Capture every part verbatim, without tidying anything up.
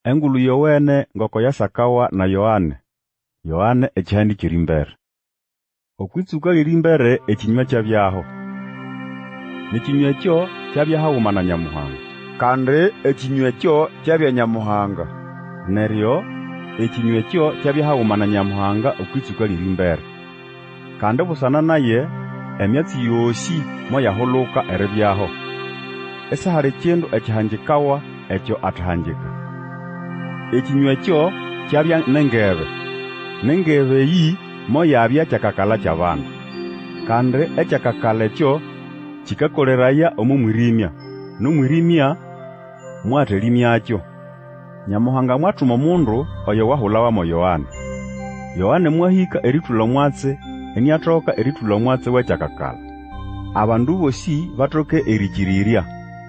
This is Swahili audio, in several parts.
Engulu yowene ngoko yasakawa na Yohane. Yohane ekihandi kirimbere. Okwitsuka lirimbere ekinywa kyabyaho. Nikinywa ekyo kyabyahauma na Nyamuhanga. Kandi ekinywa ekyo kyabya Nyamuhanga. Neryo ekinywa ekyo kyabyahauma na Nyamuhanga okwitsuka lirimbere. Kandi busana naye emyatsi yosi moyahuluka eribyaho. Esa hari kindu ekihangikawa ekyo atahanjika. Ekinywa ekyo kyabya nengebe. Nengebe yi moyabya kyakakala ky'abantu. Kandi ekyakakala ekyo kikakoleraya omumwirimya. Numwirimya mwatelimyakyo. Nyamuhanga mwatuma mundu oyo wahulawa mo Yohane. Yohane mwahika eritula mwatse eniatoka eritula mwatse wekyakakala. Abandu bosi batoke erikirirya.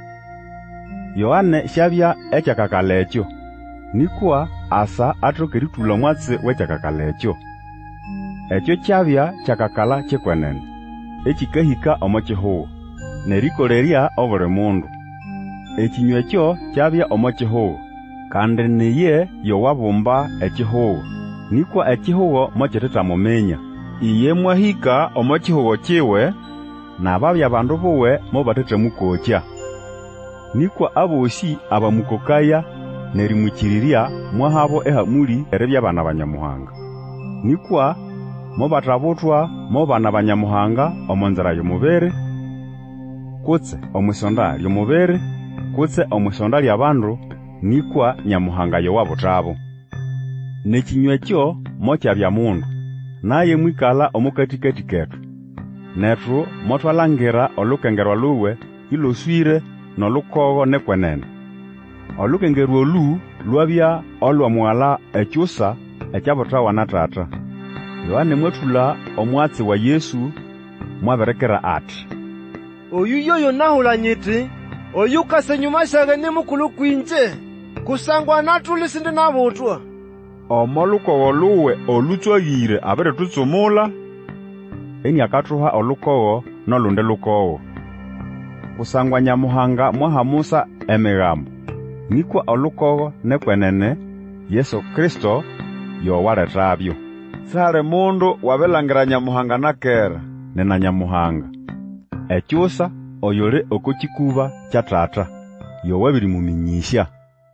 Yohane shabya ekyakakala ekyo. Nikwa asa atoke eritula mwatse wekyakakala ekyo. Ekyo kyabya kyakakala kyekwenene. Ekikahika omo kihuho. Nerikolerya obuli mundu. Ekinywa ekyo kyabya omo kihuho. Kandi niye yowabumba ekihuho. Nikwa ekihuho mokitetamumenya. Iye mwahika omo kihuho kiwe, nababya abandu buwe mobatetemukokya. Nikwa abosi abamukokaya nerimukirirya mwahabo ehamuli eribya bana ba Nyamuhanga. Nikwa mobatabutwa mo bana ba Nyamuhanga omonzira y'omubiri, kutse omwisonda ly'omubiri, kutse omwisonda ly'abandu, nikwa Nyamuhanga yowabutabo. Nekinywa ekyo mokyabya mundu, naye mwikala omukatikati ketu. Nethu motwalangira olukengerwa luwe iloswire nolukogo nekwenene. Olukengerwa olu lwabya olwa mwala ekyusa ekyabutawa na tata. Yohane mwethula omwatsi wa Yesu mwaberekera ati, oyu yoyo nahulanyiti, oyu kase nyuma shage ni mukulu kwinje, kusangwa natulisinde nabutwa. Omolukogo luwe olutswagire abere tutsumula. Eni akatuha olukogo nolunde lukogo. Kusangwa Nyamuhanga mwahamusa emigambo. Nikwa olukogo nekwenene Yesu Kristo yowaretabyo. Sihali mundu wabelangira Nyamuhanga nakera. Nena Nyamuhanga ekyusa oyole okukikuba kya tata yowabiri muminyisya.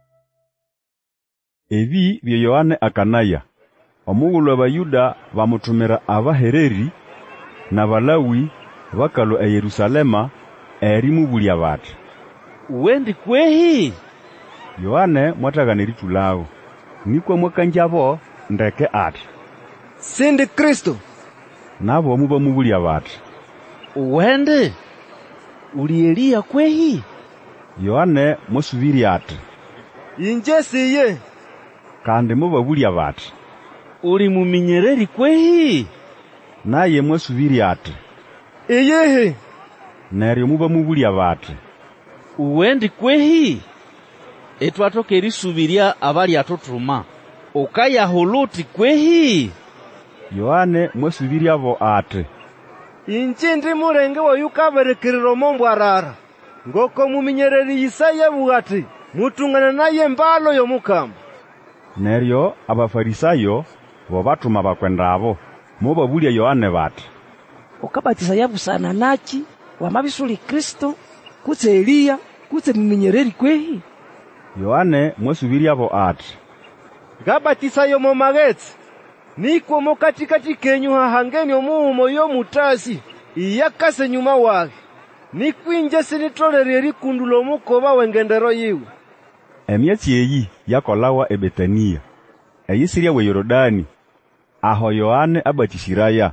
Ebi bye Yohane akanaya. Omughulu abayuda bamutumira abahereri na balawi bakalo e Yerusalema erimubulya bati, wendi kwehi? Yohane mwatagana eritulawo. Nikwa mwakanjabo ndeke ati, sindi Kristo. Nabo mubamubulya bati, wende uli Eliya kwehi? Yohane musubiri ati, inje siye. Kandi mubabulya bati, uli muminyereri kwehi? Naye musubiri ati, iyehe. Neryo mubamubulya bati, wendi kwehi? Etwatoka erisubirya abali atutuma. Ukayahuluti kwehi? Yohane musubiri abo ati, inje ndi mulenge woyukaberekerera omombwarara. Ngoko muminyereri Isaya bugati, mutungana naye mbalo y'omukama. Neryo abafarisayo bo batuma bakwenda abo mubabulya Yohane bati, ukabatiza yabusana naki wamabisuli Kristo kutse Eliya kutse muminyereri kwehi? Yohane musubiri abo ati, ngabatiza yo mu magetsi, nikwo mo katikati kenyu hahangeni omuumo yo mutasi iyakase nyuma wake. Nikwinje sinitolere erikundulo mukoba wengendero yiwe. Emyatsi eyi yakolawa eBetania, eyisirya we Yorodani, aho Yohane abatisiraya.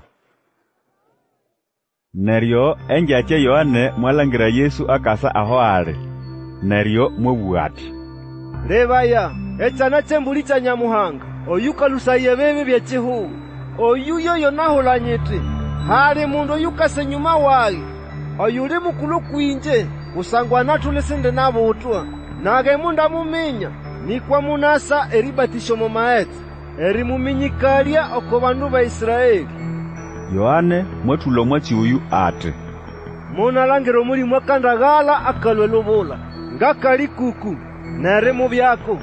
Neryo enjakye Yohane mwalangira Yesu akasa aho ali. Neryo mwebwati, lebaya ekyana kyembuli kya Nyamuhanga oyukalusaye bebe byekihuho. Oyu yoyo nahulanyiti, hali mundu oyukase nyuma wage, oyuli mukulu kwinje, kusangwa natulisinde nabutwa. Nage munda muminya, nikwa munasa eribatisho mu maetsi, erimuminyikalya oko bandu ba Israeli. Yohane mwethula omwatsi oyu ati, munalangiro muri mwakandagala akalwe lubula, ngakali kuku, nere mu byako.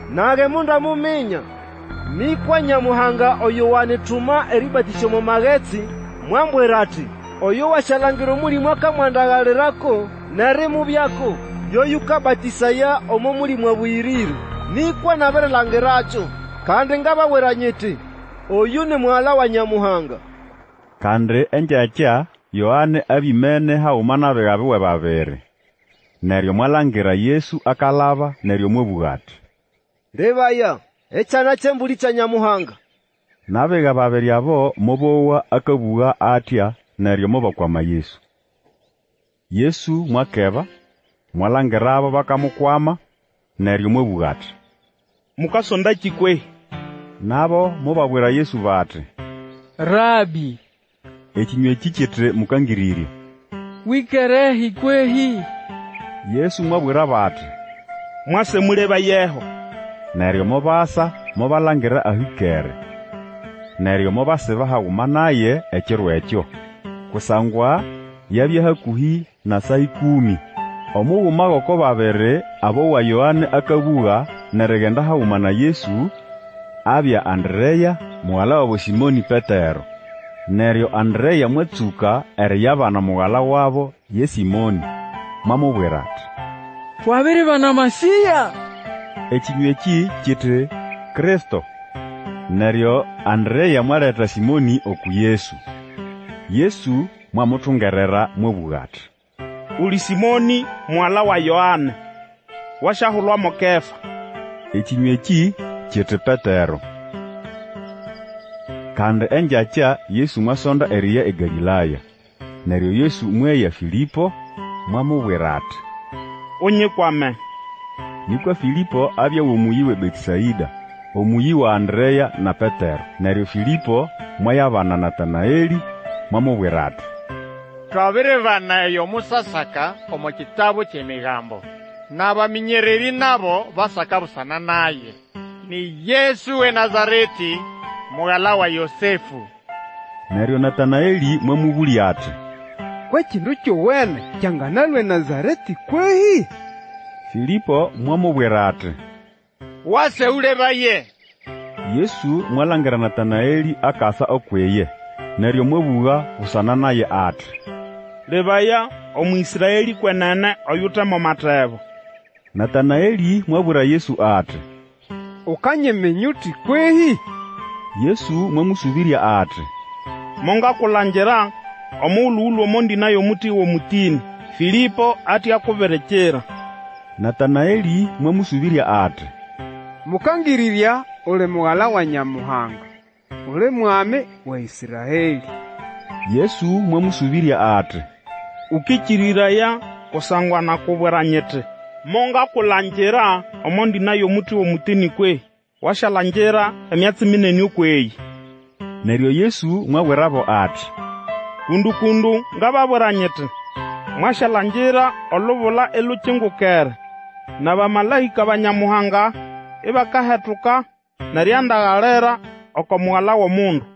nage mundu amuminya nikwa Nyamuhanga oyo wanituma eribatisha mu magetsi mwambwira ati oyo washalangira omulimo akamwandagalirako nari mubyako yoyo ukabatisaya omo mulimo bwirire nikwa naberelangiracho kandi ngabawira nyiti oyu ni mwala wa Nyamuhanga. Kandi enjacha Yohane abimene hauma nabega biwe babere neryo mwalangira Yesu akalaba neryo mwebuga ati rebaya echana chembuli cha Nyamuhanga. Nabega babiri abo mobowa akabuga atya neryo mobakwama Yesu. Yesu mwakeba mwalangira abo bakamukwama neryo mwebuga ati mukasonda chikwe. Nabo mubabwira Yesu bati Rabi, ekinywe kikitire mukangirire wikerehi kwehi. Yesu mwabwira bati Mwase muleba yeho. neryo mobasa mobalangira ahikere neryo mobasiba hauma naye ekiro ekyo kusangwa yabya hakuhi na saa ikumi. Omughuma goko babere abo wa Yohane akabuga nerigenda hauma na Yesu abya Andrea mwala wa Simoni Petero. Neryo Andrea mwetsuka eriyabana mughala wabo ye Simoni mamubwira ati Twabere bana Masiya. ekinywe eki kiti Kristo. Neryo Andrea mwaleta Simoni oku Yesu. Yesu mwamutungerera mwebuga ati Uli Simoni mwala wa Yohane. Washahulwa mokefa. ekinywe eki kiti Petero. Kandi enjacha Yesu mwasonda eriya eGalilaya. Neryo Yesu mweya Filipo mwamubwira ati Unyikwame. nikwa Filipo abya womuyi we Betisaida omuyi wa Andrea na Petero. Neryo Filipo mwayabana Natanaeli mwamubwira ati Twabere bana eyo musasaka omu kitabu ky'emigambo n'abaminyereri nabo basaka busana naye ni Yesu we Nazareti mughala wa Yosefu. Neryo Natanaeli mwamubuli ati Kwe kindu kyowene kyanganalwe Nazareti kwehi? Filipo mwamubwira ati Wase ulebaye. Yesu mwalangira Natanaeli akasa okweye neryo mwebuga busana naye ati Lebaya omwisraeli kwenene oyute mu matebo. Natanaeli mwabwira Yesu ati Ukanyemenya uti kwehi? Yesu mwamusubiria ati Monga kulangira omululu omondina yomuti wo mutini. Filipo ati akuberekera. Natanaeli mwamusubiria ati Mukangirirya ule mughala wa Nyamuhanga, ule mwami wa Israeli. Yesu mwamusubiria ati Ukichiriraya kusangwa na kubwera nyete. Monga kulangira omondina yomuti wo mutini kwe. Washalangira emyatsi minene ukweyi. Neryo Yesu mwabwerabo ati Kundu kundu ngababwera nyete. Mwashalangira olubula eluchingukere. Na bamalayika ba Nyamuhanga ibakahetuka naryandagalera oko mughala wo mundu.